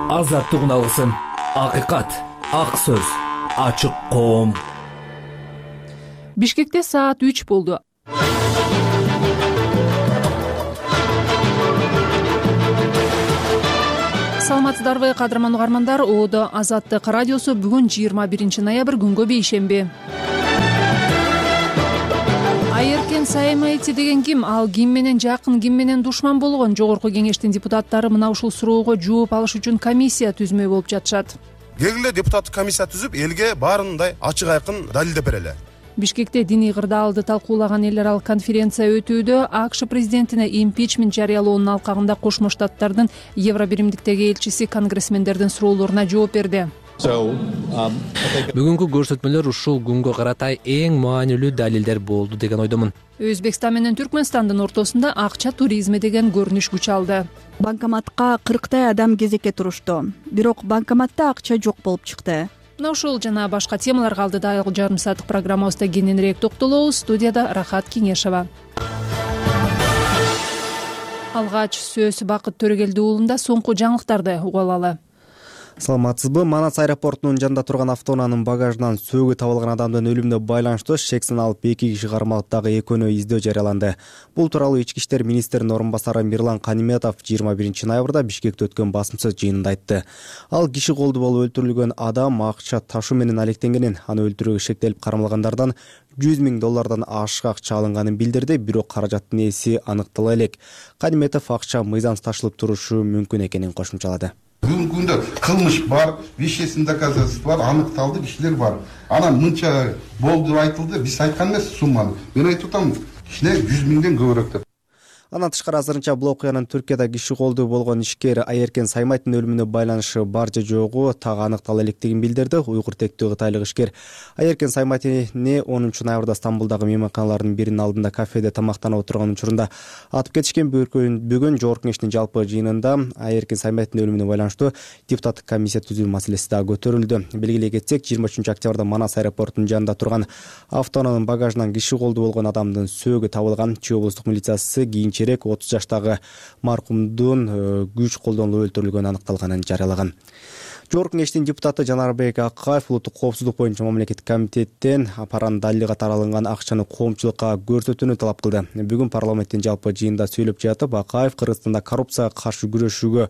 азаттыгын алгысың. Акыйкат, ак сөз, ачык коом. Бишкекте саат 3 болду. Саламатсыздарбы кадырман угармандар, Оодо Азаттык радиосу бүгүн 21 ноябрь күнгө бейшемби. Айеркен Саймайти деген ким? Ал ким менен жакын, ким менен душман болгон? Жогорку кеңештин депутаттары мына ушул суроого жооп алыш үчүн комиссия түзмөй болуп жатышат. Келгиле депутаттык комиссия түзүп, элге баарындай ачык айкын далилдеп берели. Бишкекте диний кырдаалды талкуулаган эл аралык конференция өтүүдө. АКШ президентине импичмент жарыялоонун алкагында Кошмо Штаттардын Евробиримдиктеги элчиси конгрессмендердин суроолоруна жооп берди. Бүгүнкү көрсөтмөлөр ушул күнгө карата эң маанилүү далилдер болду деген ойдомун. Өзбекстан менен Түркмөнстандын ортосунда акча туризми деген көрүнүш күч алды. Банкоматка 40 адам кезекке турушту. Бирок банкоматта акча жок болуп чыкты. Мына ушул жана башка темаларга алдыда жарым сааттык программабызда кененирээк токтолобуз. Студияда Рахат Кеңешова. Алгач сөз Бакыт Төрөгелди уулунда соңку жаңылыктарды угуп алалы. Саламатсызбы? Манас аэропортунун жанында турган автоунаанын багажынан сөөгү табылган адамдын өлүмүнө байланыштуу шек саналып 2 киши кармалып, дагы экөөнө издөө жарыяланды. Бул тууралуу Ички иштер министринин орун басары Мирлан Каниметов 21 ноябрда Бишкекте өткөн басымсыз жыйынында айтты. Ал киши колду болуп өлтүрүлгөн адам акча ташуу менен алектенгенин, аны өлтүрүүгө шектелип кармалгандардан $100,000 ашык акча алынганын билдирди, бирок каражаттын ээси аныктала элек. Каниметов акча мыйзамсыз ташылып турушу мүмкүн экенин кошумчалады. Бүгүнкү күндө кылмыш бар, вещественный доказательство бар, аныкталды, кишилер бар. Анан мынча болду деп айтылды, биз айткан эмес сумманы. Мен айтып атам, кичине 100,000ден көбүрөөк деп. Андан тышкары азырынча бул окуянын Түркияда киши колду болгон ишкер Айеркен Саймайтын өлүмүнө байланышы бар же жогу так аныктала электигин билдирди. Уйгур тектүү кытайлык ишкер Айеркен Саймайтыны 10 ноябрда Стамбулдагы мейманканалардын биринин алдында кафеде тамактанып отурган учурунда атып кетишкен. Бүгүн жогорку кеңештин жалпы жыйынында Айеркен Саймайтын өлүмүнө байланыштуу депутаттык комиссия түзүү маселеси да көтөрүлдү. Белгилей кетсек, 23 октябрда Манас аэропортунун жанында турган автоунаанын багажынан киши колду болгон адамдын сөөгү табылган. Чүй облустук милициясы кийинчерээк 30 жаштагы маркумдун күч колдонулуп өлтүрүлгөнү аныкталганын жарыялаган. Жогорку кеңештин депутаты Жанарбек Акаев улуттук коопсуздук боюнча мамлекеттик комитеттен апаран далили катары алынган акчаны коомчулукка көрсөтүүнү талап кылды. Бүгүн парламенттин жалпы жыйынында сөйлөп жатып, Акаев Кыргызстанда коррупцияга каршы күрөшүүгө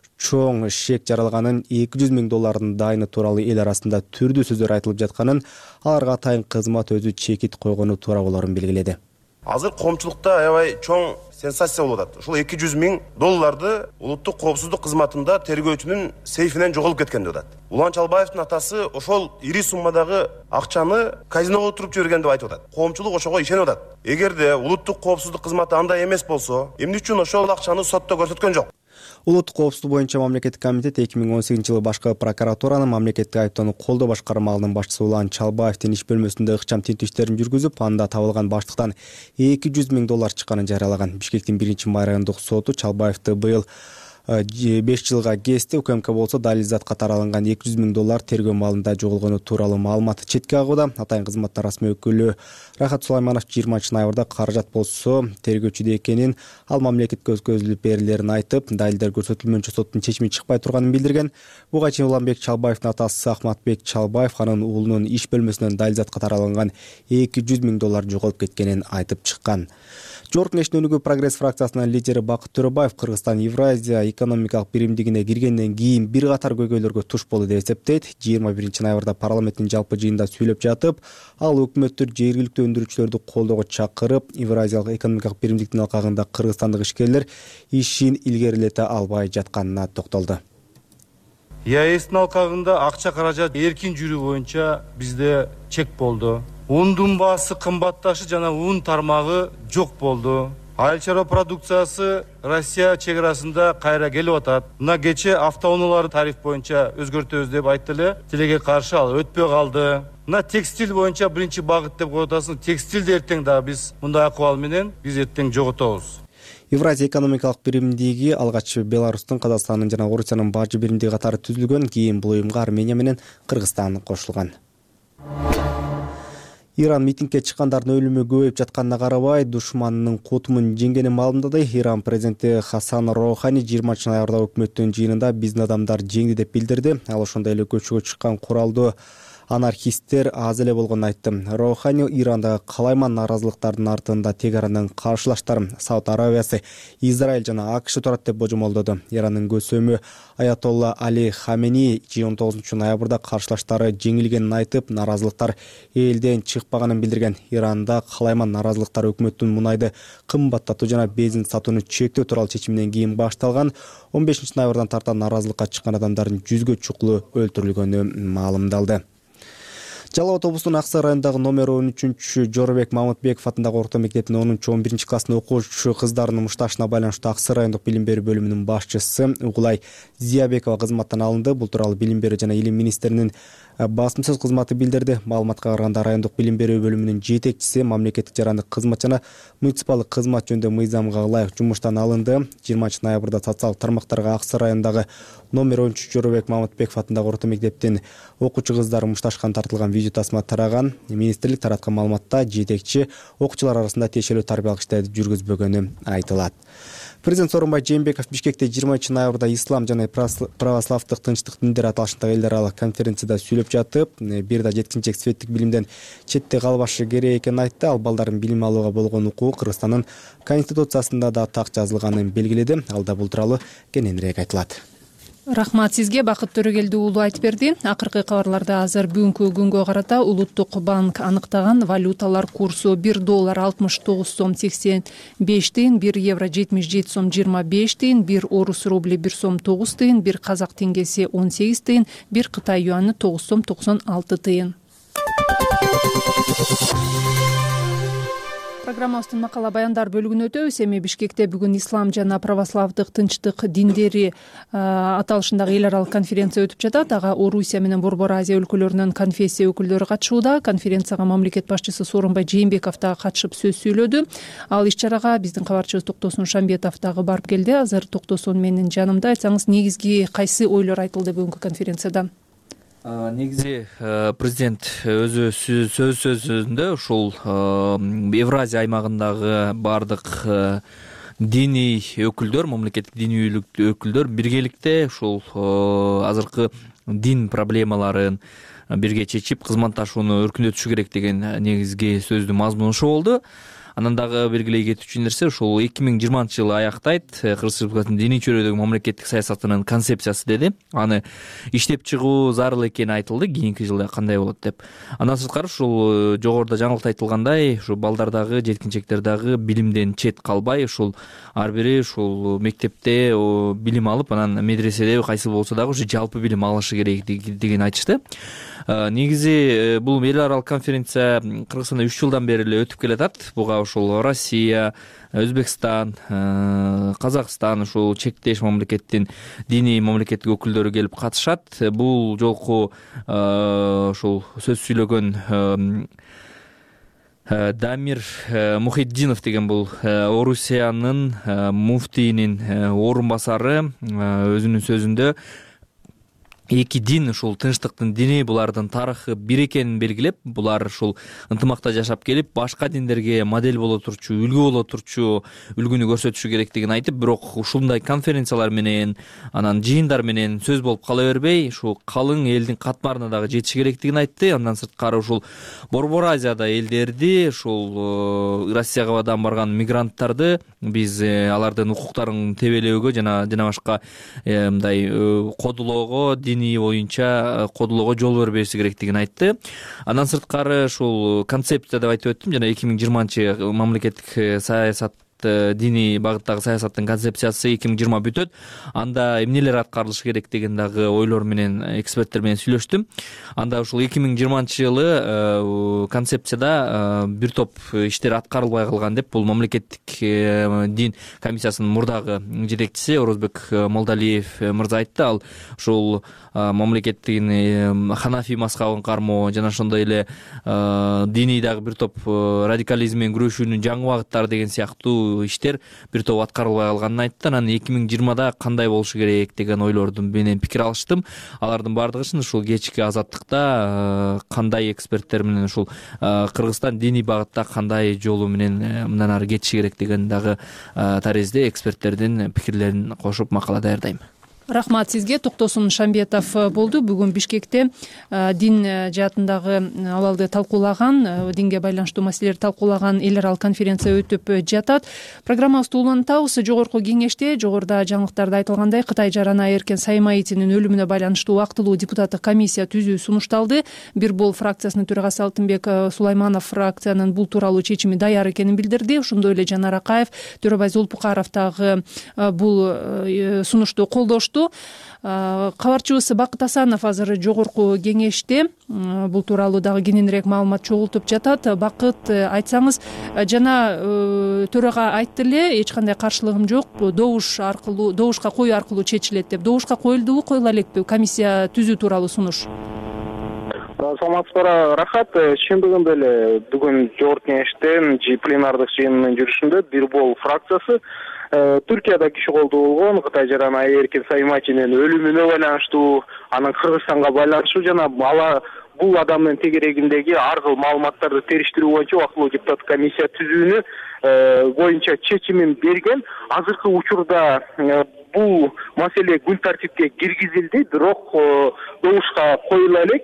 чоң шек жаралганын, $200,000 дайыны тууралуу эл арасында түрдүү сөздөр айтылып жатканын, аларга атайын кызмат өзү чекит койгону туура болорун белгиледи. Азыр коомчулукта аябай чоң сенсация болуп атат. Ушул $200,000 улуттук коопсуздук кызматында тергөөчүнүн сейфинен жоголуп кеткен деп атат. Улан Чалбаевдин атасы ошол ири суммадагы акчаны казиного туруп жиберген деп айтып атат. Коомчулук ошого ишенип атат. Эгерде улуттук коопсуздук кызматы андай эмес болсо, эмне үчүн ошол акчаны сотто көрсөткөн жок? Улуттук коопсуздук боюнча мамлекеттик комитет 2018-жылы башкы прокуратуранын мамлекеттик айыптоону колдоо башкармалыгынын башчысы Улан Чалбаевдин иш бөлмөсүндө ыкчам тинтүү иштерин жүргүзүп, анда табылган баштыктан $200,000 чыкканын жарыялаган. Бишкектин 1-май райондук соту Чалбаевди быйыл 5 жылга кести. УКМК болсо далил зат катары алынган $200,000 тергөө маалында жоголгону тууралуу маалыматты четке агууда. Атайын кызматтын расмий өкүлү Рахат Сулайманов 20 ноябрда каражат болсо тергөөчүдө экенин, ал мамлекетке өткөзүлүп берилерин айтып, далилдер көрсөтүлмөөнчө соттун чечими чыкпай турганын билдирген. Буга чейин Уланбек Чалбаевдин атасы Ахматбек Чалбаев анын уулунун иш бөлмөсүнөн далил зат катары алынган $200,000 жоголуп кеткенин айтып чыккан. Жогорку кеңештин өнүгүү прогресс фракциясынын лидери Бакыт Төрөбаев Кыргызстан Евразия экономикалык биримдигине киргенден кийин бир катар көйгөйлөргө туш болду деп эсептейт. 21 ноябрда парламенттин жалпы жыйынында сүйлөп жатып, ал өкмөттөр жергиликтүү өндүрүүчүлөрдү колдоого чакырып, Евразиялык экономикалык биримдиктин алкагында кыргызстандык ишкерлер ишин илгерилете албай жатканына токтолду. ЕАЭстин алкагында акча каражат эркин жүрүү боюнча бизде чек болду. Ундун баасы кымбатташы жана ун тармагы жок болду. Айыл чарба продукциясы Россия чек-арасында кайра келип атат. Мына кече автоунаалар тариф боюнча өзгөртөбүз деп айтты эле, тилекке каршы ал өтпөй калды. Мына текстиль боюнча биринчи багыт деп коетасың. Текстилди эртең да биз мындай акыбал менен биз эртең жоготобуз. Евразия экономикалык биримдиги алгач Беларустун, Казакстандын жана Орусиянын бажы биримдиги катары түзүлгөн. Кийин бул уюмга Армения менен Кыргызстан кошулган. Иран митингге чыккандардын өлүмү көбөйүп жатканына карабай душманынын кутумун жеңгенин маалымдады. Иран президенти Хасан Роухани 20 ноябрда өкмөттүн жыйынында биздин адамдар жеңди деп билдирди. Ал ошондой эле көчөгө чыккан куралдуу анархисттер аз эле болгонун айтты. Роухани Ирандагы калайман нааразылыктардын артында Тегаранын каршылаштары Сауд Арабиясы, Израиль жана АКШ турат деп божомолдоду. Ирандын көсөмү Аятолла Али Хамени 19 ноябрда каршылаштары жеңилгенин айтып, нааразылыктар элден чыкпаганын билдирген. Иранда калайман нааразылыктар өкмөттүн мунайды кымбаттатуу жана бензин сатууну чектөө тууралуу чечиминен кийин башталган. 15 ноябрдан тарта нааразылыкка чыккан адамдардын 100гө чукулу өлтүрүлгөнү маалымдалды. Жалал Абад облусунун Аксай районундагы номер 13 Жорбек Мамытбеков атындагы орто мектептин 10-11 класстын окуучу кыздарынын мушташына байланыштуу Аксай райондук билим берүү бөлүмүнүн башчысы Угулай Зиябекова кызматтан алынды. Бул тууралуу билим берүү жана илим министринин басмасөз кызматы билдирди. Маалыматка караганда райондук билим берүү бөлүмүнүн жетекчиси мамлекеттик жарандык кызмат жана муниципалдык кызмат жөнүндө мыйзамга ылайык жумуштан алынды. 20 ноябрда социалдык тармактарга Аксай районундагы номер 13 Жорбек Мамытбеков атындагы орто мектептин окуучу кыздары мушташкан тартылган видео тасма тараган. Министрлик тараткан маалыматта жетекчи окуучулар арасында тиешелүү тарбиялык иштерди жүргүзбөгөнү айтылат. Президент Сооронбай Жээнбеков Бишкекте 20 ноябрда ислам жана православдык тынчтык диндер аталышындагы эл аралык конференцияда сүйлөп жатып, бир да жеткинчек светтик билимден четте калбашы керек экенин айтты. Ал балдардын билим алууга болгон укугу Кыргызстандын конституциясында да так жазылганын белгиледи. Алда бул тууралуу кененирээк айтылат. Рахмат сизге, Бакыт Төрөгелди уулу айтып берди. Акыркы кабарларда азыр бүгүнкү күнгө карата Улуттук банк аныктаган валюталар курсу: 1 доллар 69 сом 85 тыйын, 1 евро 77 сом 25 тыйын, 1 орус рубли 1 сом 9 тыйын, 1 казак теңгеси 18 тыйын, 1 Кытай юаны 9 сом 96 тыйын. Программабыздын макала баяндар бөлүгүнө өтөбүз. Эми Бишкекте бүгүн ислам жана православдык тынчтык диндери аталышындагы эл аралык конференция өтүп жатат. Ага Орусия менен Борбор Азия өлкөлөрүнүн конфессия өкүлдөрү катышууда. Конференцияга мамлекет башчысы Сооронбай Жээнбеков да катышып сөз сүйлөдү. Ал иш-чарага биздин кабарчыбыз Токтосун Шамбетов дагы барып келди. Азыр Токтосун менин жанымда. Айтсаңыз, негизги кайсы ойлор айтылды бүгүнкү конференцияда? Негизи президент өзү сөзүндө ушул Евразия аймагындагы бардык диний өкүлдөр, мамлекеттик диний өкүлдөр биргеликте ушул азыркы дин проблемаларын бирге чечип, кызматташууну өркүндөтүшү керек деген негизги сөздүн мазмуну ошо болду. Анан дагы белгилей кетүүчү нерсе ушул 2020 жылы аяктайт Кыргыз Республикасынын диний чөйрөдөгү мамлекеттик саясатынын концепциясы деди. Аны иштеп чыгуу зарыл экени айтылды, кийинки жылда кандай болот деп. Андан сырткары ушул жогоруда жаңылыкта айтылгандай, ушу балдар дагы, жеткинчектер дагы билимден чет калбай, ушул ар бири ушул мектепте билим алып, анан медреседе кайсы болсо дагы ушу жалпы билим алышы керек деген айтышты. Негизи бул эл аралык конференция Кыргызстанда 3 жылдан бери эле өтүп келатат. Буга ушул Россия, Өзбекстан, Казакстан, ушул чектеш мамлекеттин диний мамлекеттик өкүлдөрү келип катышат. Бул жолку ушул сөз сүйлөгөн Дамир Мухиддинов деген бул Орусиянын муфтийинин орун басары өзүнүн сөзүндө эки дин, ушул тынчтыктын дини, булардын тарыхы бир экенин белгилеп, булар ушул ынтымакта жашап келип, башка диндерге модель боло турчу, үлгү боло турчу үлгүнү көрсөтүшү керектигин айтып, бирок ушундай конференциялар менен, анан жыйындар менен сөз болуп кала бербей, ушул калың элдин катмарына дагы жетиши керектигин айтты. Андан сырткары ушул Борбор Азияда элдерди, ушул Россияга барган мигранттарды биз алардын укуктарын тебелөөгө жана башка мындай кодулоого, боюнча кодулоого жол бербеши керектигин айтты. Андан сырткары ушул концепция деп айтып өттүм, жана 2020 мамлекеттик саясат диний багыттагы саясаттын концепциясы 2020 бүтөт. Анда эмнелер аткарылышы керек деген дагы ойлор менен эксперттер менен сүйлөштүм. Анда ушул 2020 жылы концепцияда бир топ иштер аткарылбай калган деп, бул мамлекеттик дин комиссиясынын мурдагы жетекчиси Орозбек Молдалиев мырза айтты. Ал ушул мамлекеттин ханафи мазхабын кармоо жана ошондой эле диний дагы бир топ радикализм менен күрөшүүнүн жаңы багыттары деген сыяктуу бул иштер бир топ аткарылбай калганын айтты. Анан 2020-да кандай болушу керек деген ойлорду менен пикир алыштым. Алардын баардыгын ушул кечки азаттыкта кандай эксперттер менен ушул Кыргызстан диний багытта кандай жолу менен мындан ары кетиши керек деген дагы таризде эксперттердин пикирлерин кошуп макала даярдайм. Рахмат сизге. Токтосун Шамбетов болду. Бүгүн Бишкекте дин жаатындагы абалды талкуулаган, динге байланыштуу маселелерди талкуулаган эл аралык конференция өтүп жатат. Программабызды улантабыз. Жогорку кеңеште жогоруда жаңылыктарда айтылгандай Кытай жарана Эркен Саймаитинин өлүмүнө байланыштуу убактылуу депутаттык комиссия түзүү сунушталды. Бир бол фракциясынын төрагасы Алтынбек Сулайманов фракциянын бул тууралуу чечими даяр экенин билдирди. Ошондой эле Жанар Акаев, Төрөбай Зулпукаров дагы бул сунушту колдошту. Кабарчыбыз Бакыт Асанов азыр жогорку кеңеште бул тууралуу дагы кененирээк маалымат чогултуп жатат. Бакыт, айтсаңыз, жана төрага айтты эле, эч кандай каршылыгым жок, добушка коюу аркылуу чечилет деп. Добушка коюлдубу, коюла элекпи комиссия түзүү тууралуу сунуш? Саламатсыздар, рахат. Чын бүгүн эле бүгүн жогорку кеңештин пленардык жыйынынын жүрүшүндө бир бол фракциясы Түркияда киши колдуу болгон Кытай жарана Эркен Саймаитинин өлүмүнө байланыштуу, анын Кыргызстанга байланыштуу жана бул адамдын тегерегиндеги ар кыл маалыматтарды териштирүү боюнча убактылуу депутаттык комиссия түзүүнү боюнча чечимин берген. Азыркы учурда бул маселе күн тартипке киргизилди, бирок добушка коюла элек.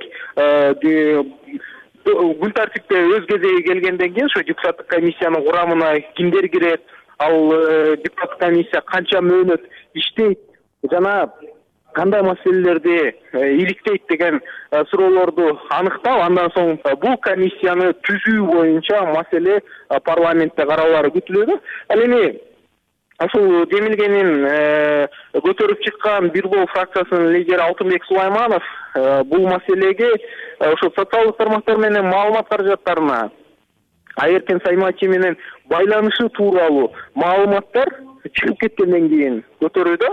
Күн тартипте өз кезеги келгенден кийин ошо депутаттык комиссиянын курамына кимдер кирет, ал депутаттык комиссия канча мөөнөт иштейт жана кандай маселелерди иликтейт деген суроолорду аныктап, андан соң бул комиссияны түзүү боюнча маселе парламентте каралары күтүлөдү. Ал эми ушул демилгенин көтөрүп чыккан бир бол фракциясынын лидери Алтынбек Сулайманов бул маселеге ошо социалдык тармактар менен маалымат каражаттарына Эркен Саймаитин менен байланышы тууралуу маалыматтар чыгып кеткенден кийин көтөрүүдө.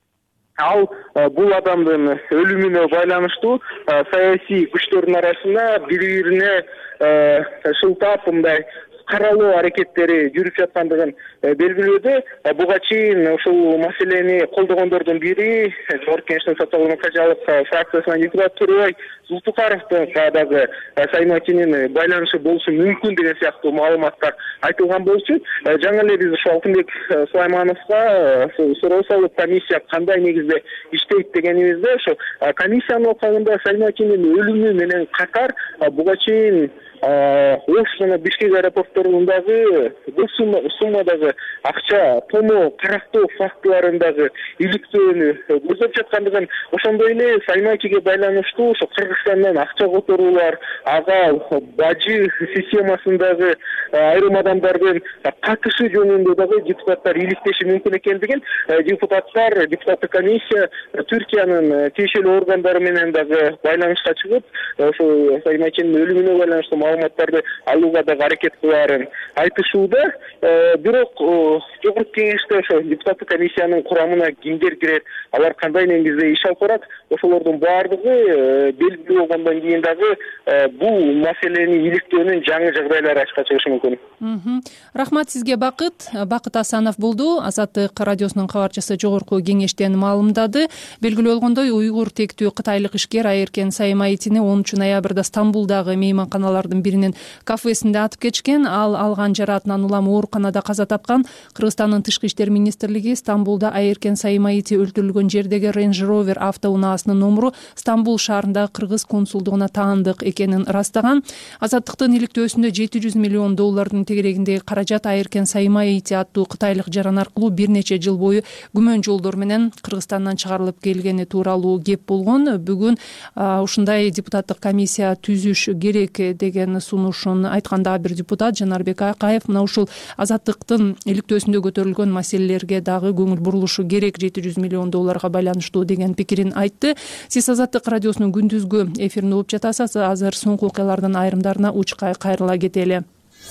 Ал бул адамдын өлүмүнө байланыштуу саясий күчтөрдүн арасында бири-бирине шылтап мындай каралуу аракеттери жүрүп жаткандыгын белгилөөдө. Буга чейин ушул маселени колдогондордун бири жогорку кеңештин социал-демократиялык фракциясынын депутаты Төрөбай Зулпукаровдун дагы Саймаитинин байланышы болушу мүмкүн деген сыяктуу маалыматтар айтылган болчу. Жаңы эле биз ушул Алтынбек Сулаймановго суроо салып, комиссия кандай негизде иштейт дегенибизде, ошо комиссиянын окугунда Саймаитинин өлүмү менен катар буга чейин Ош жана Бишкек аэропортторундагы бул суммадагы акча тоноо карактоо фактыларындагы иликтөөнү көздөп жаткандыгын, ошондой эле Саймаитинге байланыштуу ошо Кыргызстандан акча которуулар, ага бажы системасындагы айрым адамдардын катышы жөнүндө дагы депутаттар иликтеши мүмкүн экендигин депутаттык комиссия Түркиянын тиешелүү органдары менен дагы байланышка чыгып, ошо Саймаитинин өлүмүнө байланыштуу маалыматтарды алууга дагы аракет кылаарын айтышууда. Бирок жогорку кеңеште ошо депутаттык комиссиянын курамына кимдер кирет, алар кандай негизде иш алып барат, ошолордун баардыгы белгилүү болгондон кийин дагы бул маселени иликтөөнүн жаңы жагдайлары ачыкка чыгышы мүмкүн. Рахмат сизге, Бакыт. Бакыт Асанов болду. Азаттык радиосунун кабарчысы жогорку кеңештен маалымдады. Белгилүү болгондой, уйгур тектүү кытайлык ишкер Эркен Саймаитини 10 ноябрда Стамбулдагы мейманканалардын биринин кафесинде атып кетишкен. Ал алган жараатынан улам ооруканада каза тапкан. Кыргызстандын тышкы иштер министрлиги Стамбулда Эркен Саймаити өлтүрүлгөн жердеги Range Rover автоунаасынын номуру Стамбул шаарындагы кыргыз консулдугуна таандык экенин ырастаган. Азаттыктын иликтөөсүндө $700 миллион тегерегиндеги каражат Эркен Саймаити аттуу кытайлык жаран аркылуу бир нече жыл бою күмөн жолдор менен Кыргызстандан чыгарылып келгени тууралуу кеп болгон. Бүгүн ушундай депутаттык комиссия түзүш керек деген сунушун айткан дагы бир депутат Жанарбек Акаев мына ушул азаттыктын иликтөөсүндө көтөрүлгөн маселелерге дагы көңүл бурулушу керек, $700 миллион байланыштуу деген пикирин айтты. Сиз Азаттык радиосунун күндүзгү эфирин угуп жатасыз. Азыр соңку окуялардын айрымдарына учкай кайрыла кетели.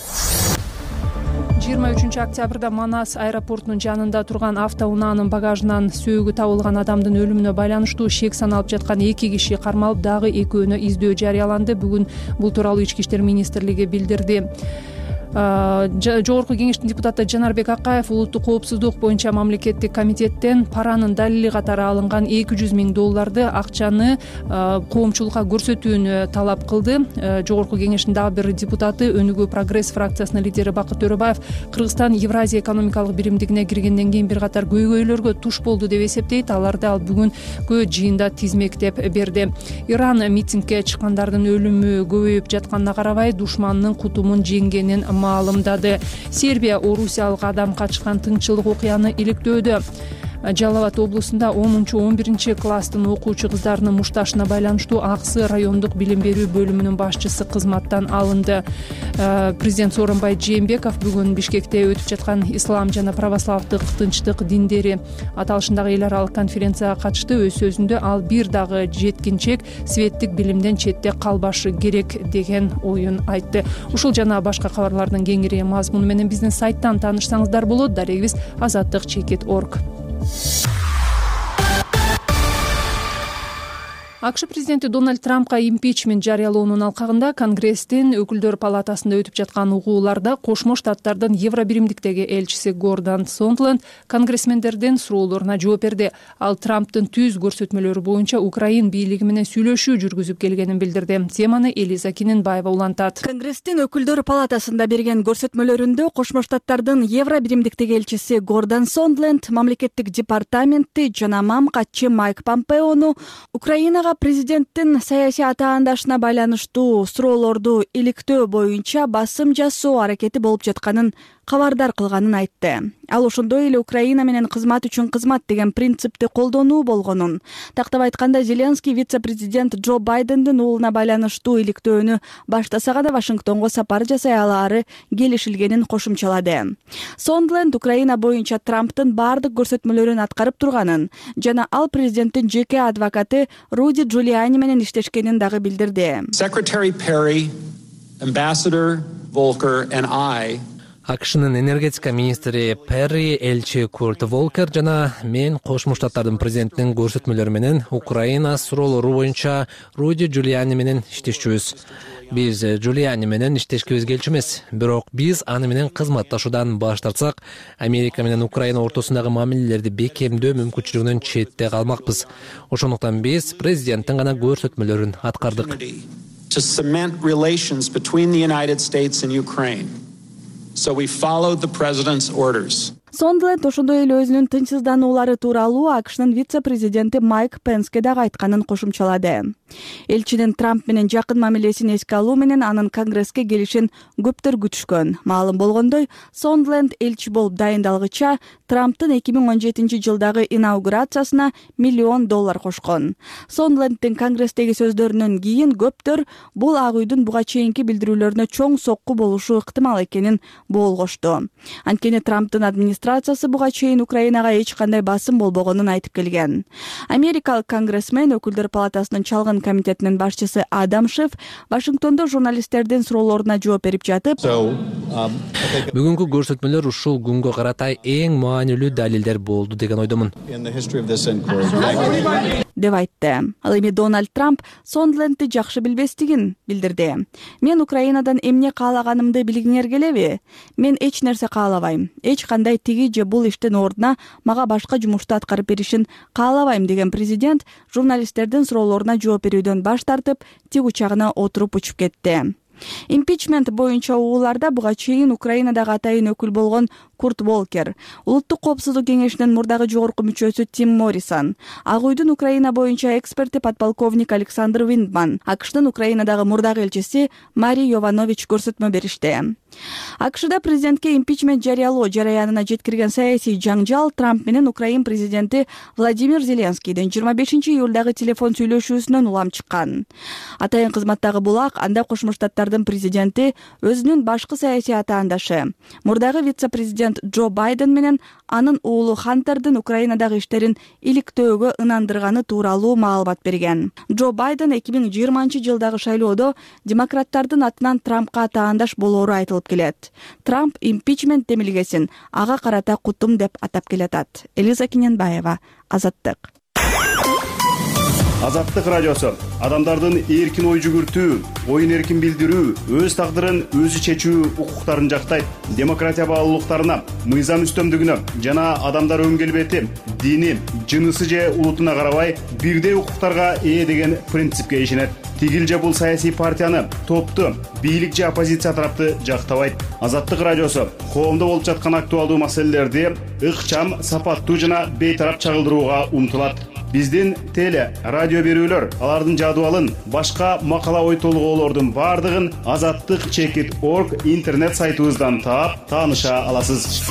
23 октябрда Манас аэропортунун жанында турган автоунаанын багажынан сөөгү табылган адамдын өлүмүнө байланыштуу шек саналып жаткан 2 киши кармалып, дагы экөөнө издөө жарыяланды. Бүгүн бул тууралуу Ички иштер министрлиги билдирди. Жогорку кеңештин депутаты Жанарбек Акаев улуттук коопсуздук боюнча мамлекеттик комитеттен паранын далили катары алынган $200,000 акчаны коомчулукка көрсөтүүнү талап кылды. Жогорку кеңештин дагы бир депутаты Өнүгүү прогресс фракциясынын лидери Бакыт Төрөбаев Кыргызстан Евразия экономикалык биримдигине киргенден кийин бир катар көйгөйлөргө туш болду деп эсептейт. Аларды ал бүгүнкү жыйында тизмектеп берди. Иран митингге чыккандардын өлүмү көбөйүп жатканына карабай душмандын кутумун жеңгенин маалымдады. Сербия орусиялык адам качкан тыңчылык окуяны иликтөөдө. Жалал-Абад облусунда 10-11 класстын окуучу кыздарынын мушташына байланыштуу Аксы райондук билим берүү бөлүмүнүн башчысы кызматтан алынды. Президент Сооронбай Жээнбеков бүгүн Бишкекте өтүп жаткан ислам жана православдык тынчтык диндери аталышындагы эл аралык конференцияга катышты. Өз сөзүндө ал бир дагы жеткинчек светтик билимден четте калбашы керек деген оюн айтты. Ушул жана башка кабарлардын кеңири мазмуну менен биздин сайттан таанышсаңыздар болот. Дарегибиз azattik.org. АКШ президенти Дональд Трампка импичмент жарыялоонун алкагында Конгресстин өкүлдөр палатасында өтүп жаткан угууларда Кошмо Штаттардын Евро биримдиктеги элчиси Гордон Сондленд конгрессмендердин суроолоруна жооп берди. Ал Трамптын түз көрсөтмөлөрү боюнча Украин бийлиги менен сүйлөшүү жүргүзүп келгенин билдирди. Теманы Элиза Киненбаева улантат. Конгресстин өкүлдөр палатасында берген көрсөтмөлөрүндө Кошмо Штаттардын Евро биримдиктеги элчиси Гордон Сондленд мамлекеттик департаментти жана МАМ катчы Майк Помпеону Украинага президенттин саясий атаандашына байланыштуу суроолорду иликтөө боюнча басым жасоо аракети болуп жатканын кабардар кылганын айтты. Ал ошондой эле Украина менен кызмат үчүн кызмат деген принципти колдонуу болгонун, тактап айтканда Зеленский вице-президент Джо Байдендин уулуна байланыштуу иликтөөнү баштаса гана Вашингтонго сапар жасай алаары келишилгенин кошумчалады. Сондленд Украина боюнча Трамптын бардык көрсөтмөлөрүн аткарып турганын жана ал президенттин жеке адвокаты Руди Джулиани менен иштешкенин дагы билдирди. Secretary Perry, Ambassador Volker and I АКШнын энергетика министри Перри, элчи Курт Волкер жана мен Кошмо Штаттардын президентинин көрсөтмөлөрү менен Украина суроолору боюнча Руди Джулиани менен иштешчүбүз. Биз Джулиани менен иштешкебиз келчү эмес, бирок биз аны менен кызматташуудан баш тартсак, Америка менен Украина ортосундагы мамилелерди бекемдөө мүмкүнчүлүгүнөн четте калмакпыз. Ошондуктан биз президенттин гана көрсөтмөлөрүн аткардык. To cement relations between the United States and Ukraine. So we followed the president's orders. Сондленд ошондой эле өзүнүн тынчсыздануулары тууралуу АКШнын вице-президенти Майк Пенске дагы айтканын кошумчалады. Элчинин Трамп менен жакын мамилесин эске алуу менен анын Конгресске келишин көптөр күтүшкөн. Маалым болгондой, Сондленд элчи болуп дайындалгыча Трамптын 2017 жылдагы инаугурациясына $1 миллион кошкон. Сондленддин Конгресстеги сөздөрүнөн кийин көптөр бул Ак үйдүн буга чейинки билдирүүлөрүнө чоң сокку болушу ыктымал экенин болгошту. Анткени Трамптын администрациясы буга чейин Украинага эч кандай басым болбогонун айтып келген. Америкалык конгрессмен өкүлдөр палатасынын чалгын комитетинин башчысы Адам Шеф Вашингтондо журналисттердин суроолоруна жооп берип жатып, бүгүнкү көрсөтмөлөр ушул күнгө карата эң маанилүү далилдер болду деген ойдомун деп айтты. Ал эми Дональд Трамп Сондлендди жакшы билбестигин билдирди. Мен Украинадан эмне каалаганымды билгиңер келеби? Мен эч нерсе каалабайм. Эч кандай тиги же бул иштин ордуна мага башка жумушту аткарып беришин каалабайм деген президент журналисттердин суроолоруна жооп берүүдөн баш тартып, тик учагына отуруп учуп кетти. Импичмент боюнча угууларда буга чейин Украинадагы атайын өкүл болгон Курт Волкер, Улуттук коопсуздук кеңешинин мурдагы жогорку мүчөсү Тим Моррисон, Ак үйдүн Украина боюнча эксперти подполковник Александр Виндман, АКШнын Украинадагы мурдагы элчиси Мари Йованович көрсөтмө беришти. АКШда президентке импичмент жарыялоо жараянына жеткирген саясий жаңжал Трамп менен Украин президенти Владимир Зеленскийдин 25 июлдагы телефон сүйлөшүүсүнөн улам чыккан. Атайын кызматтагы булак анда Кошмо Штаттардын президенти өзүнүн башкы саясий атаандашы, мурдагы вице-президент Джо Байден менен анын уулу Хантердин Украинадагы иштерин иликтөөгө ынандырганы тууралуу маалымат берген. Джо Байден 2020 жылдагы шайлоодо демократтардын атынан Трампка атаандаш болоору айтылып келет. Трамп импичмент демилгесин ага карата кутум деп атап келатат. Элиза Киненбаева, Азаттык. Азаттык радиосу адамдардын эркин ой жүгүртүү, оюн эркин билдирүү, өз тагдырын өзү чечүү укуктарын жактайт. Демократия баалуулуктарына, мыйзам үстөмдүгүнө жана адамдар өн келбети, дини, жынысы же улутуна карабай бирдей укуктарга ээ деген принципке ишенет. Тигил же бул саясий партияны, топту, бийлик же оппозиция тарапты жактабайт. Азаттык радиосу коомдо болуп жаткан актуалдуу маселелерди ыкчам, сапаттуу жана бейтарап чагылдырууга умтулат. Биздин теле, радио берүүлөр, алардын жадыбалын, башка макала ой толгоолордун бардыгын azattik.org интернет сайтыбыздан таап, тааныша аласыз.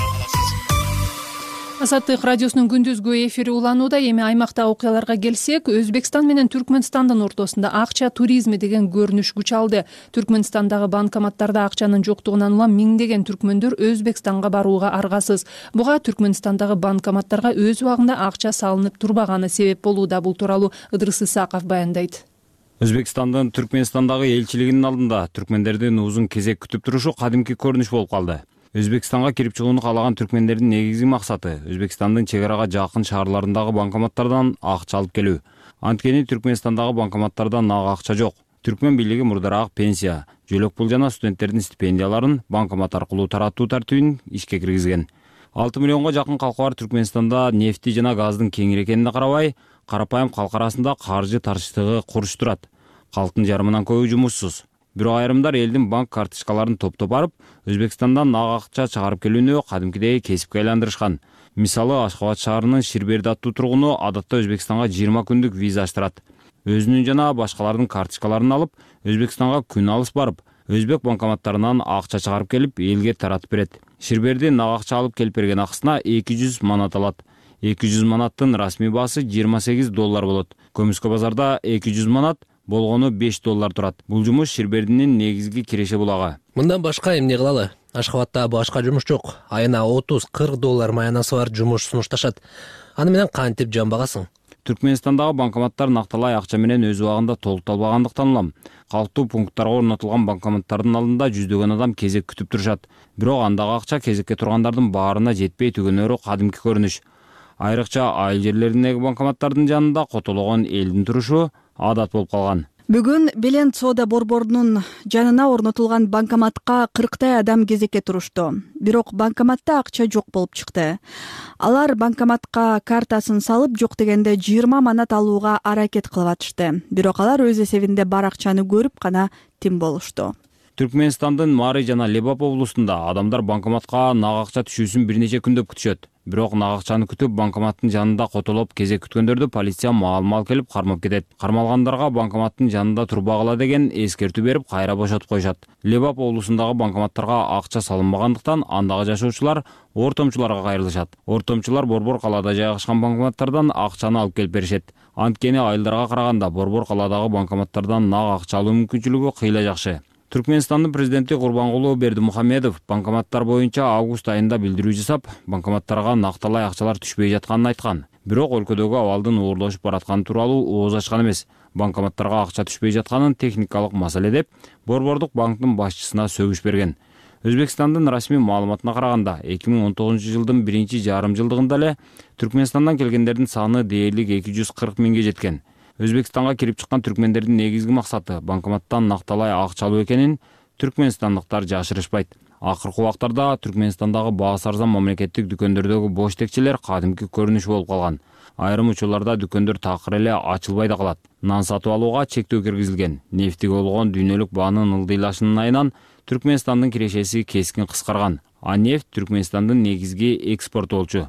Азаттык радиосунун күндүзгү эфири уланууда. Эми аймактагы окуяларга келсек, Өзбекстан менен Түркмөнстандын ортосунда акча туризми деген көрүнүш күч алды. Түркмөнстандагы банкоматтарда акчанын жоктугунан улам миңдеген түркмөндөр Өзбекстанга барууга аргасыз. Буга Түркмөнстандагы банкоматтарга өз убагында акча салынып турбаганы себеп болууда. Бул тууралуу Ыдырыс Исаков баяндайт. Өзбекстандын Түркмөнстандагы элчилигинин алдында түркмендердин узун кезек күтүп турушу кадимки көрүнүш болуп калды. Өзбекстанга кирип чыгууну каалаган түркмендердин негизги максаты Өзбекстандын чек арага жакын шаарларындагы банкоматтардан акча алып келүү. Анткени Түркмөнстандагы банкоматтарда нак акча жок. Түркмөн бийлиги мурдараак пенсия, жөлөк пул жана студенттердин стипендияларын банкомат аркылуу таратуу тартибин ишке киргизген. 6 миллионго жакын калкы бар Түркмөнстанда нефти жана газдын кеңири экенине карабай, карапайым калк арасында каржы тарчтыгы куруш турат. Калктын жарымынан көбү жумушсуз. Бирок айрымдар элдин банк карточкаларын топтоп барып, Өзбекстандан нак акча чыгарып келүүнү кадимкидей кесипке айландырышкан. Мисалы, Ашхабад шаарынын Ширберди аттуу тургуну адатта Өзбекстанга 20 күндүк виза аштырат. Өзүнүн жана башкалардын карточкаларын алып, Өзбекстанга күн алыс барып, өзбек банкоматтарынан акча чыгарып келип, элге таратып берет. Ширберди нак акча алып келип берген акысына 200 манат алат. 200 манаттын расмий баасы $28 болот. Көмүскө базарда 200 манат болгону $5 турат. Бул жумуш Ширбердинин негизги киреше булагы. Мындан башка эмне кылалы? Ашхабадда башка жумуш жок. Айына $30-40 маянасы бар жумуш сунушташат. Аны менен кантип жамбагасың? Түркмөнстандагы банкоматтар накталай акча менен өз убагында толукталбагандыктан улам. Калктуу пункттарга орнотулган банкоматтардын алдында жүздөгөн адам кезек күтүп турушат. Бирок андагы акча кезекке тургандардын баарына жетпей түгөнөрү кадимки көрүнүш. Айрыкча айыл жерлериндеги банкоматтардын жанында котологон элдин турушу адат болуп калган. Бүгүн Беленд соода борборунун жанына орнотулган банкоматка 40 адам кезекке турушту. Бирок банкоматта акча жок болуп чыкты. Алар банкоматка картасын салып, жок дегенде 20 манат алууга аракет кылып атышты. Бирок алар өз эсебинде бар акчаны көрүп гана тим болушту. Түркмөнстандын Мари жана Лебап облусунда адамдар банкоматка нак акча түшүүсүн бир нече күндөп күтүшөт. Бирок нак акчаны күтүп, банкоматтын жанында котолоп кезек күткөндөрдү полиция маал-маал келип кармап кетет. Кармалгандарга банкоматтын жанында турбагыла деген эскертүү берип, кайра бошотуп коюшат. Лебап облусундагы банкоматтарга акча салынбагандыктан андагы жашоочулар ортомчуларга кайрылышат. Ортомчулар борбор калаада жайгашкан банкоматтардан акчаны алып келип беришет. Анткени айылдарга караганда борбор калаадагы банкоматтардан нак акча алуу мүмкүнчүлүгү кыйла жакшы. Түркмөнстандын президенти Курбангулу Бердимухамедов банкоматтар боюнча август айында билдирүү жасап, банкоматтарга накталай акчалар түшпөй жатканын айткан. Бирок өлкөдөгү абалдын оорлошуп баратканы тууралуу ооз ачкан эмес. Банкоматтарга акча түшпөй жатканын техникалык маселе деп, борбордук банктын башчысына сөгүш берген. Өзбекстандын расмий маалыматына караганда, 2019 жылдын биринчи жарым жылдыгында эле Түркмөнстандан келгендердин саны дээрлик 240 миңге жеткен. Өзбекстанга кирип чыккан түркмендердин негизги максаты банкоматтан накталай акча алуу экенин түркмөнстандыктар жашырышпайт. Акыркы убактарда Түркмөнстандагы баасы арзан мамлекеттик дүкөндөрдөгү бош текчелер кадимки көрүнүш болуп калган. Айрым учурларда дүкөндөр такыр эле ачылбай да калат. Нан сатып алууга чектөө киргизилген. Нефтиге болгон дүйнөлүк баанын ылдыйлашынын айынан Түркмөнстандын кирешеси кескин кыскарган. А нефть Түркмөнстандын негизги экспортоочу.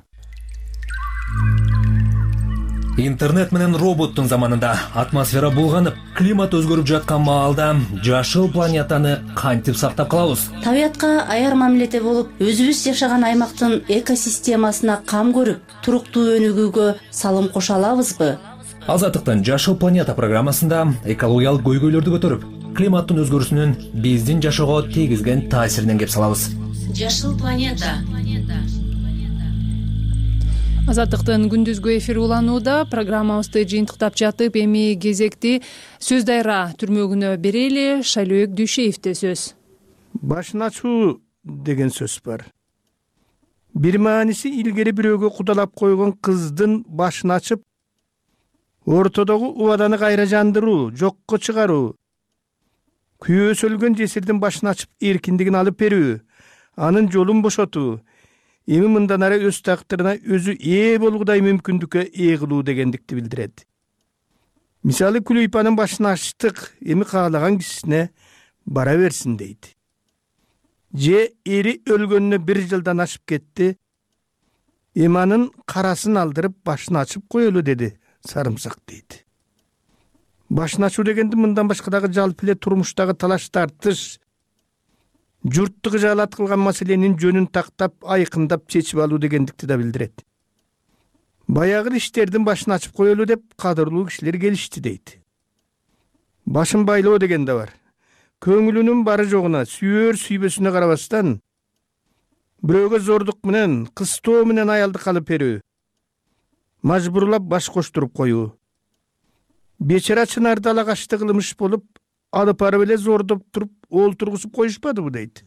Интернет менен роботтун заманында атмосфера булганып, климат өзгөрүп жаткан маалда жашыл планетаны кантип сактап калабыз? Табиятка аяр мамиледе болуп, өзүбүз жашаган аймактын экосистемасына кам көрүп, туруктуу өнүгүүгө салым кошо алабызбы? Азаттыктын Жашыл планета программасында экологиялык көйгөйлөрдү көтөрүп, климаттын өзгөрүүсүнүн биздин жашоого тийгизген таасиринен кеп салабыз. Жашыл планета. Азаттыктын күндүзгү эфири уланууда. Программабызды жыйынтыктап жатып, эми кезекти Сөз Дайра түрмөгүнө берели. Шайлөөк Дүйшеевде сөз. Башын ачуу деген сөз бар. Бир мааниси илгери бирөөгө кудалап койгон кыздын башын ачып, ортодогу убаданы кайра жандыруу, жокко чыгаруу, күйөөсү өлгөн жесирдин башын ачып эркиндигин алып берүү, анын жолун бошотуу, эми мындан ары өз тактырына өзү ээ болгудай мүмкүндүккө ээ кылуу дегендикти билдирет. Мисалы Күлөйпанын башын ачтык, эми каалаган кишисине бара берсин дейт. Же эри өлгөнүнө 1 жылдан ашып кетти, эми анын карасын алдырып башын ачып коелу деди Сарымсак дейт. Башын ачуу дегенди мындан башка дагы жалпы эле турмуштагы талаш тартыш, журтту кыжаалат кылган маселенин жөнүн тактап, айкындап чечип алуу дегендикти да билдирет. Баягы иштердин башын ачып коелу деп кадырлуу кишилер келишти дейт. Башын байлоо деген да бар. Көңүлүнүн бары жогуна, сүйөр сүйбөсүнө карабастан, бирөөгө зордук менен, кыстоо менен аялды алып берүү, мажбурлап баш коштуруп коюу. Бечара Чынарды ала качты кылмыш болуп, алып барып эле зордоп туруп, олтургузуп коюшпадыбы дейт.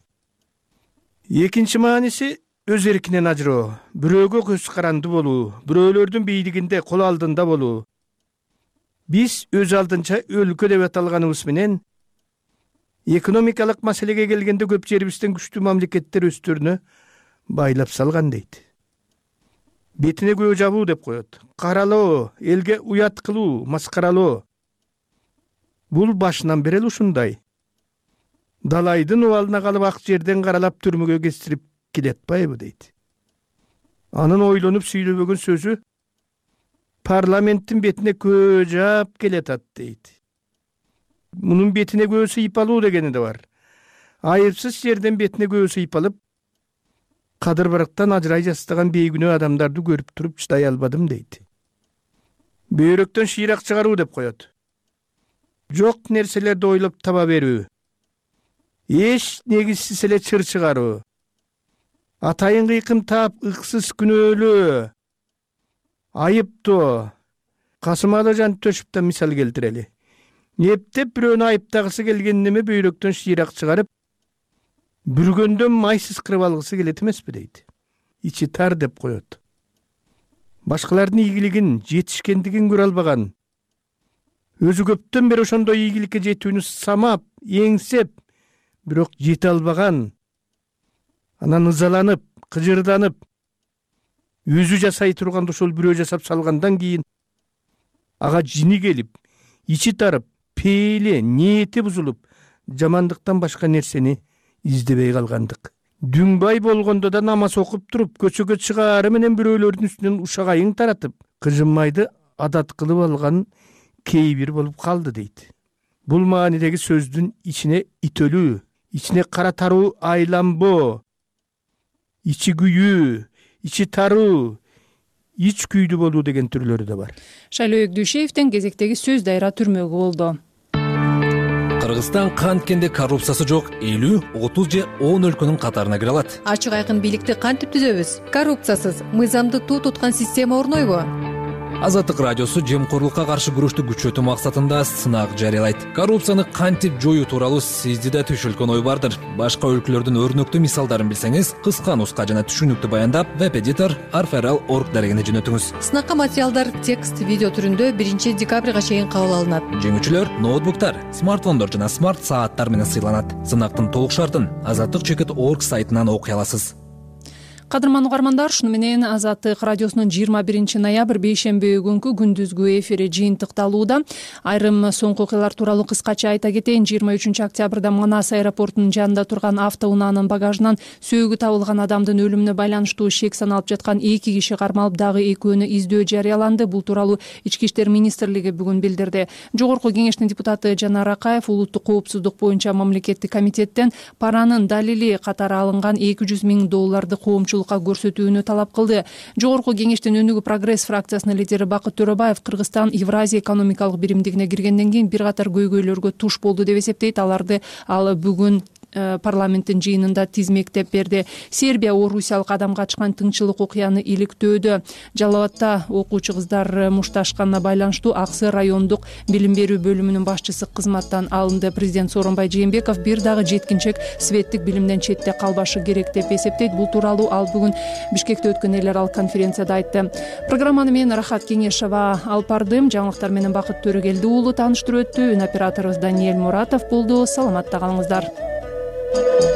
Экинчи мааниси өз эркинен ажыроо, бирөөгө көз каранды болуу, бирөөлөрдүн бийлигинде, кол алдында болуу. Биз өз алдынча өлкө деп аталганыбыз менен экономикалык маселеге келгенде көп жерибизден күчтүү мамлекеттер өздөрүнө байлап салган дейт. Бетине көө жабуу деп коет. Каралоо, элге уят кылуу, маскаралоо. Бул башынан бери эле ушундай. Далайдын убалына калып ак жерден каралап түрмөгө кестирип келетпайбы дейт. Анын ойлонуп сүйлөбөгөн сөзү парламенттин бетине көө жаап келетат дейт. Мунун бетине көө сыйпалуу дегени да бар. Айыпсыз жерден бетине көө сыйпалып, кадыр-барактан ажырай жастаган бейгүнөө адамдарды көрүп туруп чыдай албадым дейт. Бөйрөктөн шыйрак чыгаруу деп коет. Жок нерселерди ойлоп таба берүү. Эч негизсиз эле чыр чыгаруу. Атайын кыйкым таап, ыксыз күнөөлүү, айыптоо. Касымалы Жантөшевдөн мисал келтирели. Эптеп бирөөнү айыптагысы келгенин эме бөйрөктөн шыйрак чыгарып, бүргөндөн майсыз кырып алгысы келет эмеспи дейт. Ичи тар деп коет. Башкалардын ийгилигин, жетишкендигин көрө албаган, өзү көптөн бери ошондой ийгиликке жетүүнү самап, эңсеп, бирок жете албаган, анан ызаланып, кыжырданып, өзү жасай турганда ошол бирөө жасап салгандан кийин ага жини келип, ичи тарып, пейли, ниети бузулуп, жамандыктан башка нерсени издебей калгандык. Дүңбай болгондо да намаз окуп туруп, көчөгө чыгаары менен бирөөлөрдүн үстүнөн ушагайың таратып, кыжынмайды адат кылып алган кейбир болуп калды дейт. Бул маанидеги сөздүн ичине итөлүү, ичине кара таруу айланбоо, ичи күйүү, ичи таруу, ич күйдүү болуу деген түрлөрү да бар. Шайлоо Дүйшеевдин кезектеги сөз дайра түрмөгө болду. Кыргызстан канткенде коррупциясы жок 50, 30 же 10 өлкөнүн катарына кире алат. Ачык айкын бийликти кантип түзөбүз? Коррупциясыз, мыйзамды туу туткан система орнойбу? Азаттык радиосу жемкорлукка каршы күрөштү күчөтүү максатында сынак жарыялайт. Коррупцияны кантип жоюу тууралуу сизди да түшүлгөн ой бардыр. Башка өлкөлөрдүн өрнөктүү мисалдарын билсеңиз, кыска нуска жана түшүнүктүү баяндап, веб-эдитор arferal.org дарегине жөнөтүңүз. Сынакка материалдар текст, видео түрүндө 1 декабрга чейин кабыл алынат. Жеңүүчүлөр ноутбуктар, смартфондор жана смарт сааттар менен сыйланат. Сынактын толук шартын azatlyk.org сайтынан окуй аласыз. Кадырман угармандар, шуну менен Азаттык радиосунун 21 ноябрь бейшемби күнкү күндүзгү эфири жыйынтыкталууда. Айрым соңку окуялар тууралуу кыскача айта кетейин. 23 октябрда Манас аэропортунун жанында турган автоунаанын багажынан сөөгү табылган адамдын өлүмүнө байланыштуу шек саналып жаткан 2 киши кармалып, дагы экөөнү издөө жарыяланды. Бул тууралуу Ички иштер министрлиги бүгүн билдирди. Жогорку кеңештин депутаты Жанар Акаев улуттук коопсуздук боюнча мамлекеттик комитеттен паранын далили катары алынган $200 000 коомчулукка көрсөтүүнү талап кылды. Жогорку кеңештин өнүгүү прогресс фракциясынын лидери Бакыт Төрөбаев Кыргызстан Евразия экономикалык биримдигине киргенден кийин бир катар көйгөйлөргө туш болду деп эсептейт. Аларды ал бүгүн парламенттин жыйынында тизмектеп берди. Сербия орусиялык адамга ачкан тыңчылык окуяны иликтөөдө. Жалал Абадта окуучу кыздар мушташканына байланыштуу АКС райондук билим берүү бөлүмүнүн башчысы кызматтан алынды. Президент Сооронбай Жээнбеков бир дагы жеткинчек светтик билимден четте калбашы керек деп эсептейт. Бул тууралуу ал бүгүн Бишкекте өткөн эл аралык конференцияда айтты. Программаны мен Рахат Кеңешова алып бардым. Жаңылыктар менен Бакыт Төрөгелди уулу тааныштырып өттү. Үн операторубуз Даниэль Муратов болду. Саламатта калыңыздар.